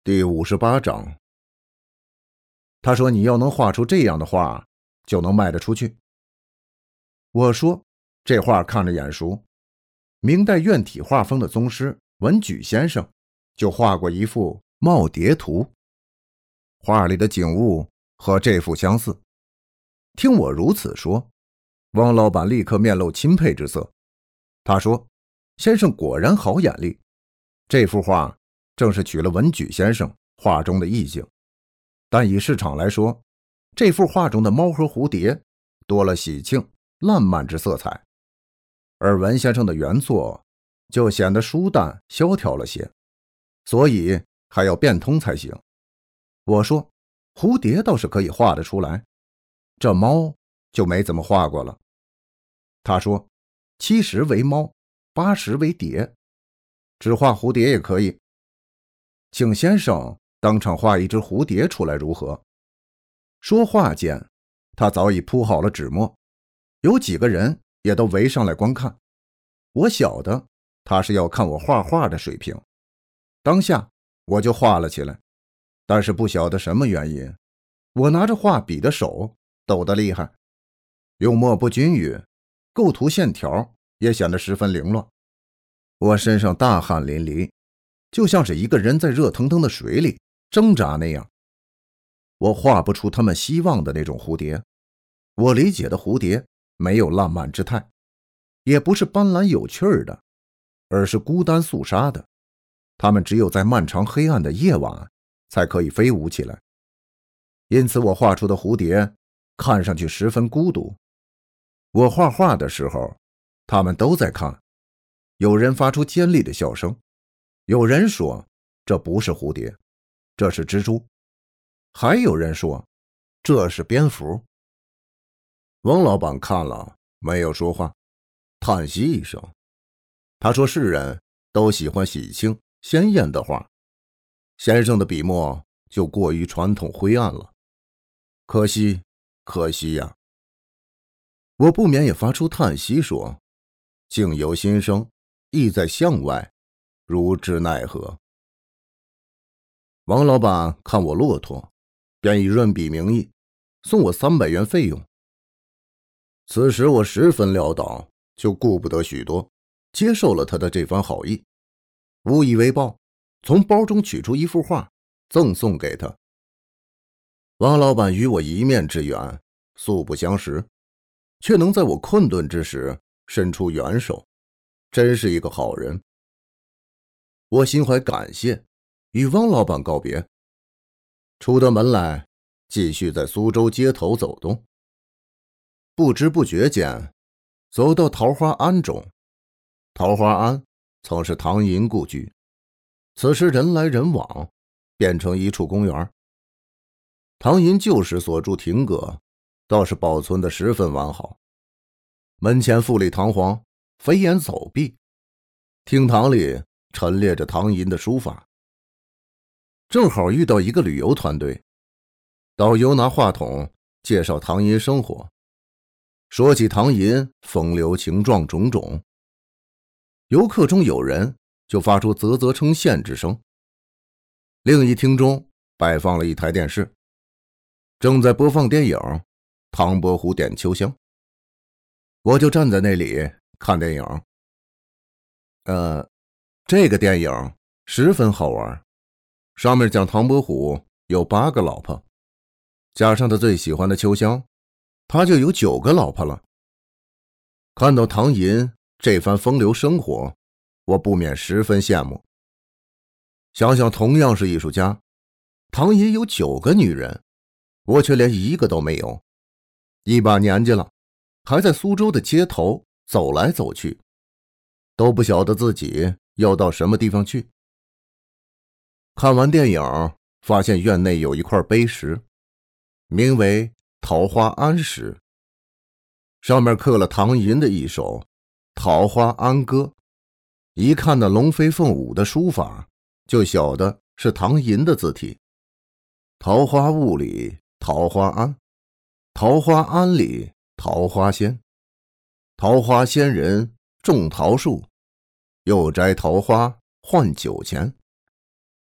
第58章。他说你要能画出这样的画，就能卖得出去。我说这画看着眼熟，明代院体画风的宗师文举先生就画过一幅耄耋图，画里的景物和这幅相似。听我如此说，汪老板立刻面露钦佩之色。他说先生果然好眼力，这幅画正是取了文举先生画中的意境，但以市场来说，这幅画中的猫和蝴蝶多了喜庆烂漫之色彩，而文先生的原作就显得疏淡萧条了些，所以还要变通才行。我说蝴蝶倒是可以画得出来，这猫就没怎么画过了。他说70为猫，80为蝶，只画蝴蝶也可以，请先生当场画一只蝴蝶出来如何？说话间，他早已铺好了纸墨，有几个人也都围上来观看。我晓得他是要看我画画的水平，当下我就画了起来，但是不晓得什么原因，我拿着画笔的手抖得厉害，用墨不均匀，构图线条也显得十分凌乱。我身上大汗淋漓，就像是一个人在热腾腾的水里挣扎那样。我画不出他们希望的那种蝴蝶，我理解的蝴蝶没有浪漫之态，也不是斑斓有趣的，而是孤单肃杀的。它们只有在漫长黑暗的夜晚才可以飞舞起来，因此我画出的蝴蝶看上去十分孤独。我画画的时候，他们都在看，有人发出尖利的笑声，有人说这不是蝴蝶，这是蜘蛛，还有人说这是蝙蝠。王老板看了没有说话，叹息一声。他说世人都喜欢喜庆鲜艳的画，先生的笔墨就过于传统灰暗了，可惜可惜呀。我不免也发出叹息说，境由心生，意在向外，如之奈何。王老板看我骆驼，便以润笔名义送我300元费用。此时我十分潦倒，就顾不得许多，接受了他的这番好意，无以为报，从包中取出一幅画赠送给他。王老板与我一面之缘，素不相识，却能在我困顿之时伸出援手，真是一个好人。我心怀感谢，与汪老板告别，出得门来，继续在苏州街头走动。不知不觉间，走到桃花庵中。桃花庵曾是唐寅故居，此时人来人往，变成一处公园。唐寅旧时所筑亭阁倒是保存得十分完好，门前富丽堂皇，飞檐走壁，厅堂里陈列着唐寅的书法。正好遇到一个旅游团队，导游拿话筒介绍唐寅生活，说起唐寅风流情状种种，游客中有人就发出啧啧称羡之声。另一厅中摆放了一台电视，正在播放电影《唐伯虎点秋香》，我就站在那里看电影。这个电影十分好玩，上面讲唐伯虎有8个老婆，加上他最喜欢的秋香，他就有9个老婆了。看到唐寅这番风流生活，我不免十分羡慕。想想同样是艺术家，唐寅有9个女人，我却连1个都没有。一把年纪了，还在苏州的街头走来走去，都不晓得自己要到什么地方去。看完电影，发现院内有一块碑石，名为桃花庵石，上面刻了唐寅的一首《桃花庵歌》。一看那龙飞凤舞的书法，就晓得是唐寅的字体。桃花坞里桃花庵，桃花庵里桃花仙，桃花仙人种桃树，又摘桃花换酒钱。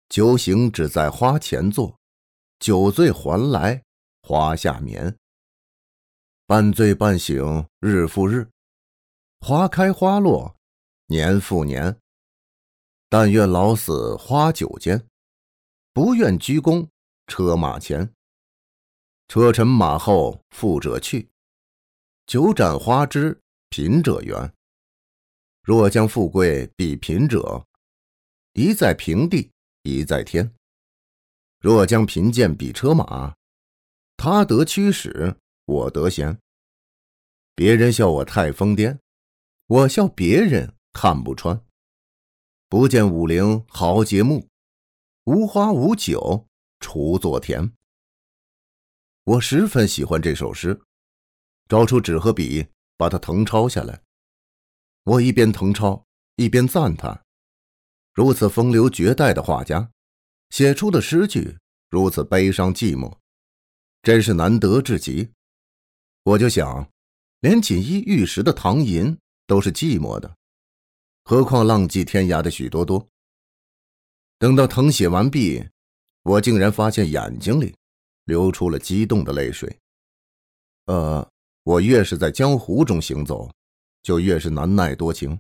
酒醒只在花前坐，酒醉还来花下眠。半醉半醒日复日，花开花落年复年。但愿老死花酒间，不愿鞠躬车马前。车尘马后富者去，酒盏花枝贫者圆。若将富贵比贫者，一在平地一在天。若将贫贱比车马，他得驱使我得闲。别人笑我太疯癫，我笑别人看不穿。不见武陵豪杰墓，无花无酒锄作田。我十分喜欢这首诗，找出纸和笔，把它誊抄下来。我一边誊抄，一边赞叹，如此风流绝代的画家，写出的诗句如此悲伤寂寞，真是难得至极。我就想，连锦衣玉食的唐寅都是寂寞的，何况浪迹天涯的许多多。等到誊写完毕，我竟然发现眼睛里流出了激动的泪水。我越是在江湖中行走，就越是难耐多情。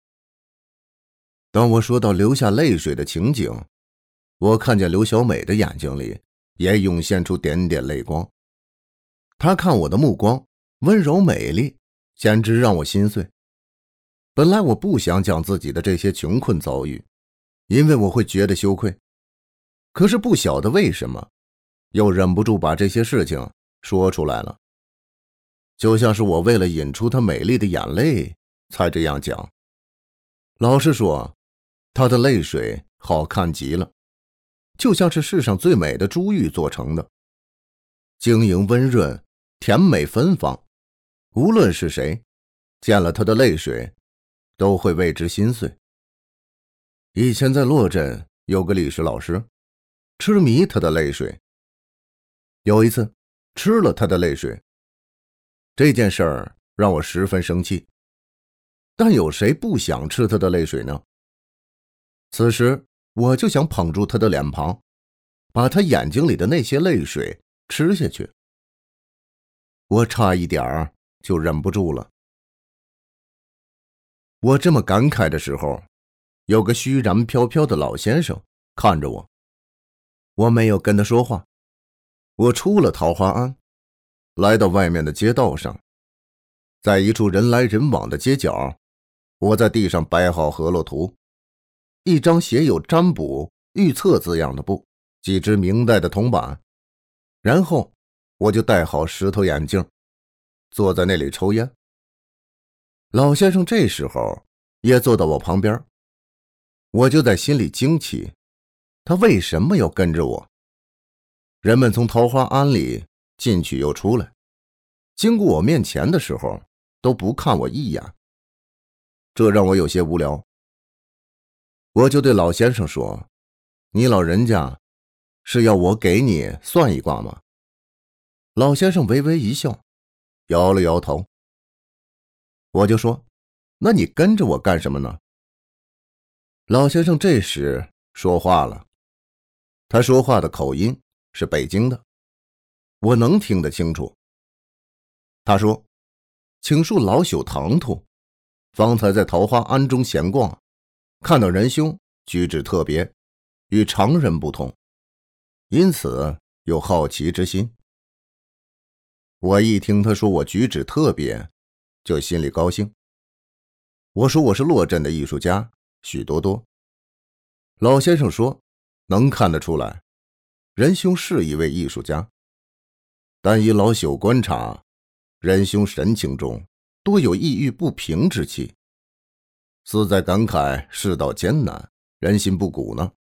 当我说到流下泪水的情景，我看见刘小美的眼睛里也涌现出点点泪光。她看我的目光温柔美丽，简直让我心碎。本来我不想讲自己的这些穷困遭遇，因为我会觉得羞愧。可是不晓得为什么，又忍不住把这些事情说出来了。就像是我为了引出她美丽的眼泪才这样讲。老实说，她的泪水好看极了，就像是世上最美的珠玉做成的，晶莹温润，甜美芬芳。无论是谁见了她的泪水，都会为之心碎。以前在洛镇有个历史老师，痴迷她的泪水。有一次吃了她的泪水，这件事儿让我十分生气。但有谁不想吃她的泪水呢？此时我就想捧住她的脸庞，把她眼睛里的那些泪水吃下去。我差一点儿就忍不住了。我这么感慨的时候，有个虚然飘飘的老先生看着我。我没有跟他说话。我出了桃花庵，来到外面的街道上，在一处人来人往的街角，我在地上摆好河洛图，一张写有占卜预测字样的布，几只明代的铜板，然后我就戴好石头眼镜，坐在那里抽烟。老先生这时候也坐到我旁边，我就在心里惊奇，他为什么要跟着我？人们从桃花庵里进去又出来，经过我面前的时候都不看我一眼，这让我有些无聊。我就对老先生说，你老人家是要我给你算一卦吗？老先生微微一笑，摇了摇头。我就说，那你跟着我干什么呢？老先生这时说话了，他说话的口音是北京的，我能听得清楚。他说，请恕老朽唐突，方才在桃花庵中闲逛，看到仁兄举止特别，与常人不同，因此有好奇之心。我一听他说我举止特别，就心里高兴。我说我是洛镇的艺术家许多多。老先生说，能看得出来，仁兄是一位艺术家，但依老朽观察，仁兄神情中多有抑郁不平之气，似在感慨世道艰难，人心不古呢。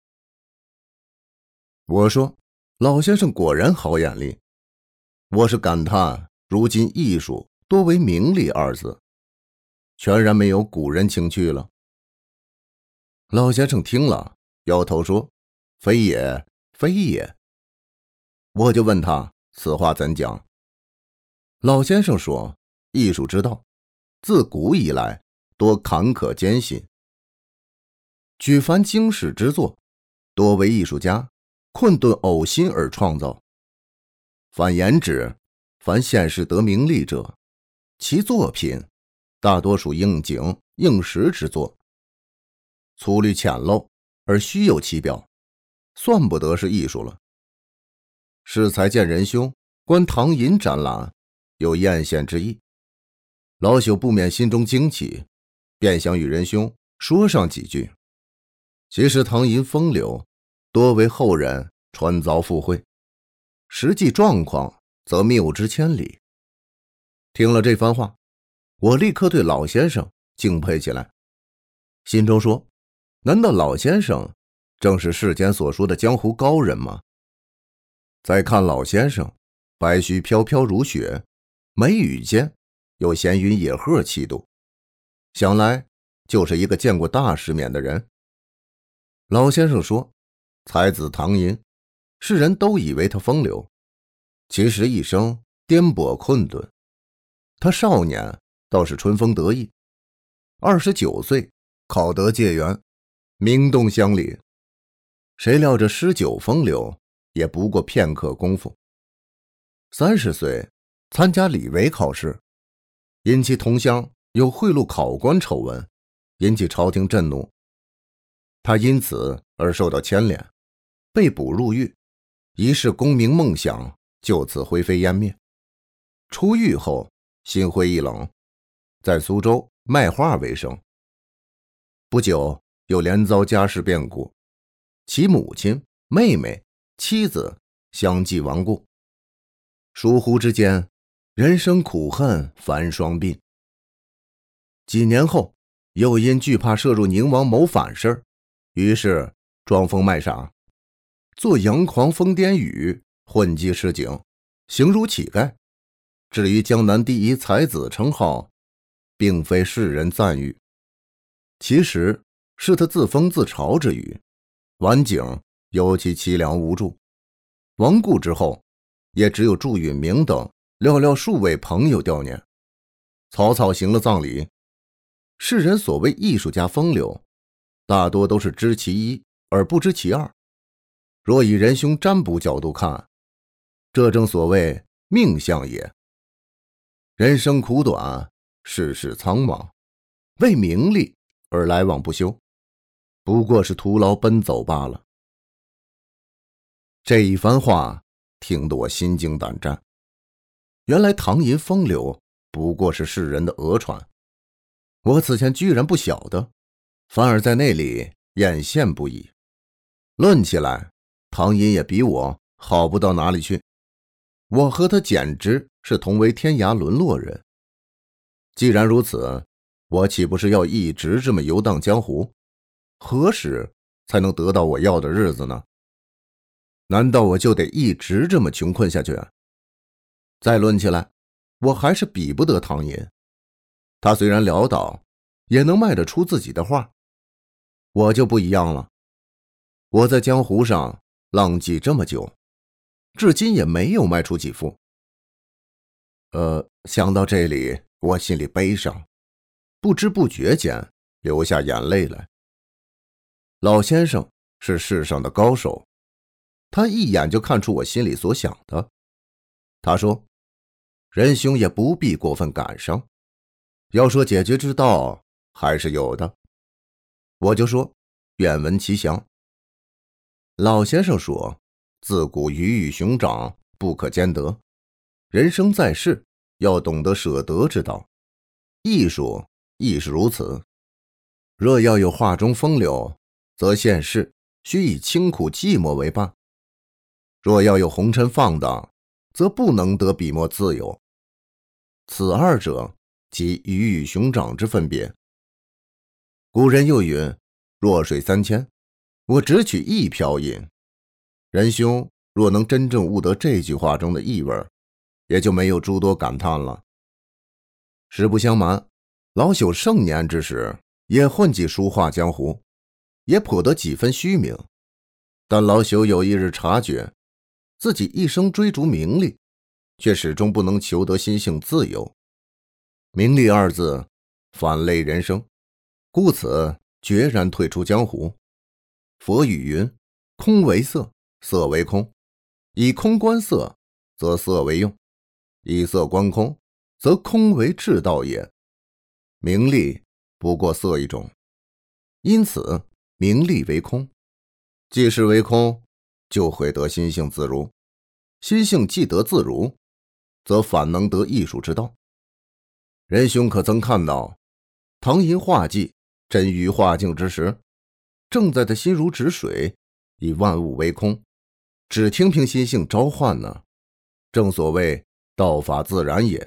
我说，老先生果然好眼力。我是感叹如今艺术多为名利二字，全然没有古人情趣了。老先生听了摇头说，非也非也。我就问他此话怎讲。老先生说，艺术之道自古以来多坎坷艰辛，举凡经世之作， 多为艺术家困顿呕心而创造。凡颜值，凡现世得名利者，其作品大多属应景应时之作，粗略浅陋而虚有其表，算不得是艺术了。适才见仁兄观唐寅展览，有艳羡之意，老朽不免心中惊奇，便想与仁兄说上几句。其实唐寅风流多为后人传凿附会，实际状况则谬之千里。听了这番话，我立刻对老先生敬佩起来，心中说，难道老先生正是世间所说的江湖高人吗？再看老先生，白须飘飘如雪，眉宇间有闲云野鹤气度，想来就是一个见过大世面的人。老先生说，才子唐寅，世人都以为他风流，其实一生颠簸困顿。他少年倒是春风得意，29岁考得解元，名动乡里。谁料这诗酒风流也不过片刻功夫。30岁参加理韦考试，因其同乡有贿赂考官丑闻，引起朝廷震怒，他因此而受到牵连，被捕入狱，一世功名梦想就此灰飞烟灭。出狱后心灰意冷，在苏州卖画为生。不久又连遭家事变故，其母亲、妹妹、妻子相继亡故。疏忽之间，人生苦恨繁霜鬓。几年后，又因惧怕涉入宁王谋反事，于是装疯卖傻，做洋狂疯癫语，混迹市井，形如乞丐。至于江南第一才子称号，并非世人赞誉，其实是他自封自嘲之语。晚景尤其凄凉无助，亡故之后，也只有祝允明等寥寥数位朋友悼念，草草行了葬礼。世人所谓艺术家风流，大多都是知其一而不知其二。若以仁兄占卜角度看，这正所谓命相也。人生苦短，世事苍茫，为名利而来往不休，不过是徒劳奔走罢了。这一番话听得我心惊胆战。原来唐寅风流不过是世人的讹传，我此前居然不晓得，反而在那里艳羡不已。论起来，唐寅也比我好不到哪里去，我和他简直是同为天涯沦落人。既然如此，我岂不是要一直这么游荡江湖？何时才能得到我要的日子呢？难道我就得一直这么穷困下去？再论起来，我还是比不得唐寅。他虽然潦倒，也能卖得出自己的画。我就不一样了，我在江湖上浪迹这么久，至今也没有卖出几幅。想到这里，我心里悲伤，不知不觉间流下眼泪来。老先生是世上的高手，他一眼就看出我心里所想的。他说，仁兄也不必过分感伤，要说解决之道还是有的。我就说，愿闻其详。老先生说，自古鱼与熊掌不可兼得，人生在世要懂得舍得之道，艺术亦是如此。若要有画中风流，则现世须以清苦寂寞为伴；若要有红尘放荡，则不能得笔墨自由。此二者即鱼与熊掌之分别。古人又云，弱水三千，我只取一瓢饮。仁兄若能真正悟得这句话中的意味，也就没有诸多感叹了。实不相瞒，老朽盛年之时也混迹书画江湖，也颇得几分虚名。但老朽有一日察觉，自己一生追逐名利，却始终不能求得心性自由。名利二字反累人生，故此决然退出江湖。佛语云， 空为色，色为空，以空观色，则色为用，以色观空，则空为至道也。名利不过色一种，因此名利为空。既是为空，就会得心性自如，心性既得自如，则反能得艺术之道。仁兄可曾看到唐寅画技臻于画境之时，正在的心如止水，以万物为空，只听凭心性召唤呢？正所谓道法自然也。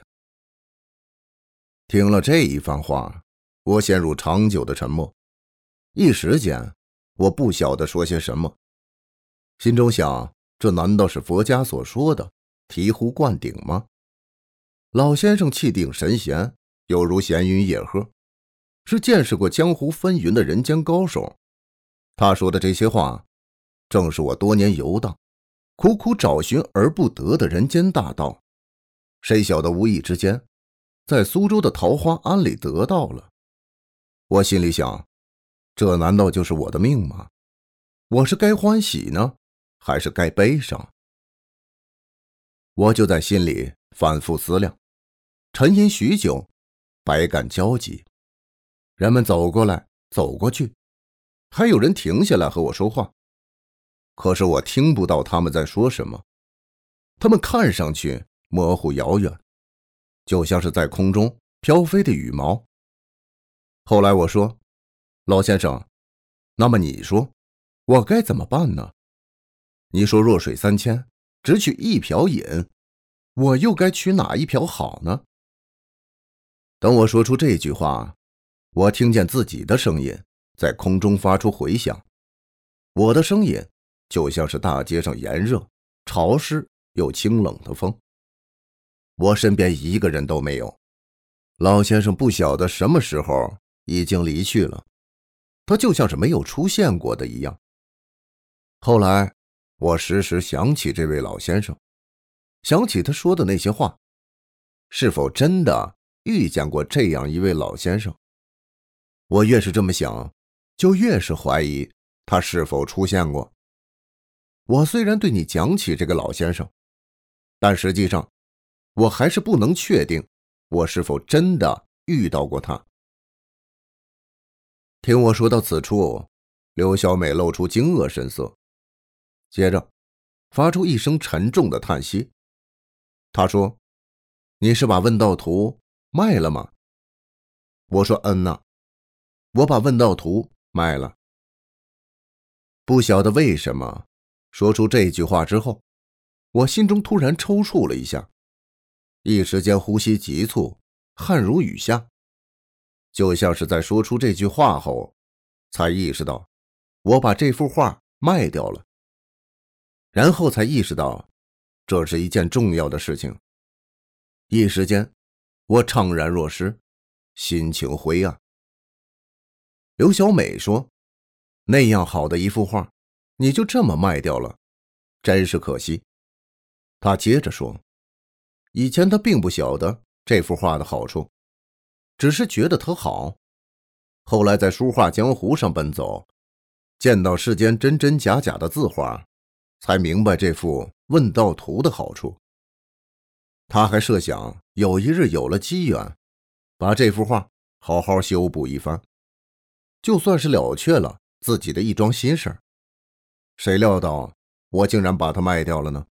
听了这一番话，我陷入长久的沉默，一时间我不晓得说些什么，心中想，这难道是佛家所说的醍醐灌顶吗？老先生气定神闲，犹如闲云野鹤，是见识过江湖纷纭的人间高手。他说的这些话，正是我多年游荡苦苦找寻而不得的人间大道，谁晓得无意之间在苏州的桃花庵里得到了。我心里想，这难道就是我的命吗？我是该欢喜呢，还是该悲伤？我就在心里反复思量，沉吟许久，百感交集。人们走过来走过去，还有人停下来和我说话，可是我听不到他们在说什么。他们看上去模糊遥远，就像是在空中飘飞的羽毛。后来我说，老先生，那么你说我该怎么办呢？你说弱水三千，只取一瓢饮，我又该取哪一瓢好呢？等我说出这句话，我听见自己的声音在空中发出回响。我的声音就像是大街上炎热、潮湿又清冷的风。我身边一个人都没有，老先生不晓得什么时候已经离去了，他就像是没有出现过的一样。后来我时时想起这位老先生，想起他说的那些话，是否真的遇见过这样一位老先生？我越是这么想，就越是怀疑他是否出现过。我虽然对你讲起这个老先生，但实际上我还是不能确定我是否真的遇到过他。听我说到此处，刘小美露出惊愕神色，接着发出一声沉重的叹息。她说，你是把问道图卖了吗？我说，呐，我把问道图卖了。不晓得为什么，说出这句话之后，我心中突然抽搐了一下，一时间呼吸急促，汗如雨下，就像是在说出这句话后，才意识到我把这幅画卖掉了，然后才意识到这是一件重要的事情。一时间我怅然若失，心情灰暗。刘小美说，那样好的一幅画，你就这么卖掉了，真是可惜。她接着说，以前她并不晓得这幅画的好处，只是觉得它好。后来在书画江湖上奔走，见到世间真真假假的字画，才明白这幅问道图的好处。他还设想有一日有了机缘，把这幅画好好修补一番，就算是了却了自己的一桩心事。谁料到我竟然把它卖掉了呢？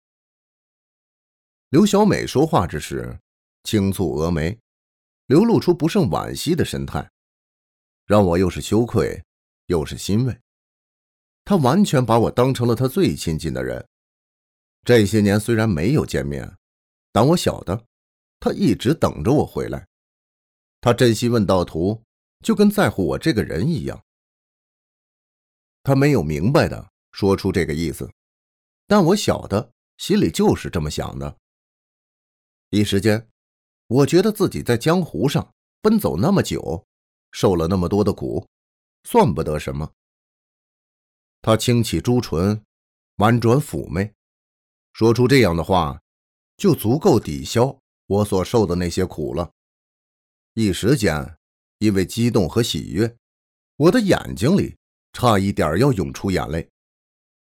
刘小美说话之时，轻蹙峨眉，流露出不胜惋惜的神态，让我又是羞愧又是欣慰。她完全把我当成了她最亲近的人。这些年虽然没有见面，但我晓得她一直等着我回来。她珍惜问道图，就跟在乎我这个人一样。她没有明白的说出这个意思，但我晓得心里就是这么想的。一时间，我觉得自己在江湖上奔走那么久，受了那么多的苦，算不得什么。他轻启朱唇，婉转妩媚，说出这样的话，就足够抵消我所受的那些苦了。一时间，因为激动和喜悦，我的眼睛里差一点要涌出眼泪。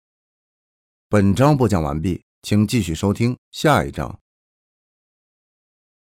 本章播讲完毕，请继续收听下一章。